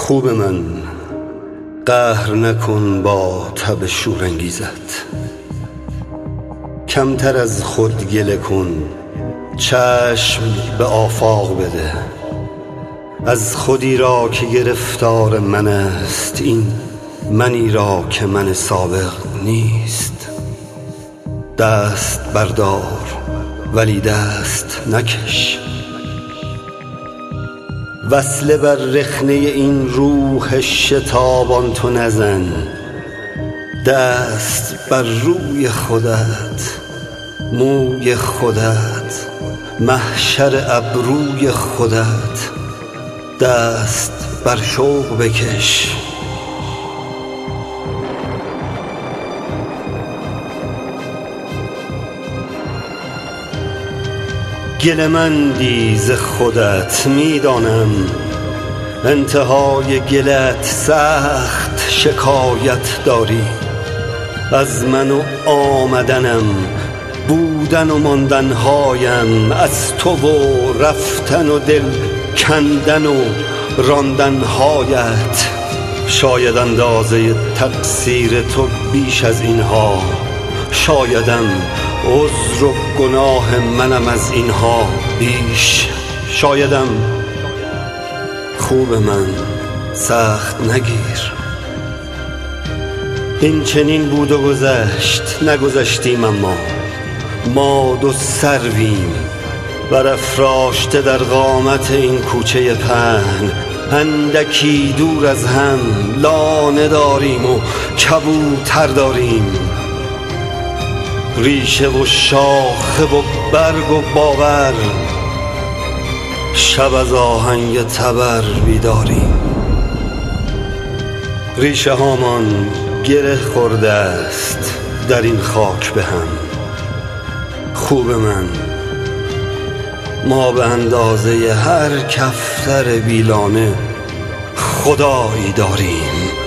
خوب من، قهر نکن با تب شورانگیزت. کمتر از خود گله کن، چشم به آفاق بده. از خودی را که گرفتار من است، این منی را که من سابق نیست. دست بردار ولی دست نکش، وصله بر رخنه این روح شتابان تو نزن. دست بر روی خودت، موی خودت، محشر ابروی خودت، دست بر شوق بکش. گله مندی ز خودت، میدانم انتهای گلت سخت شکایت داری. از من و آمدنم، بودن و ماندنهایم، از تو و رفتن و دل کندن و راندنهایت. شاید اندازه تقصیر تو بیش از اینها، شایدم عذر و گناه منم از اینها بیش. شایدم خوب من، سخت نگیر. این چنین بود و گذشت، نگذشتیم اما ما دو سرویم، برافراشته در قامت این کوچه پهن. اندکی دور از هم لانه داریم و کبوتر داریم، ریشه و شاخه و برگ و باور. شب از آهنگ تبر بیداریم، ریشه هامان گره خورده است در این خاک به هم. خوب من، ما به اندازه هر کفتر بیلانه خدایی داریم.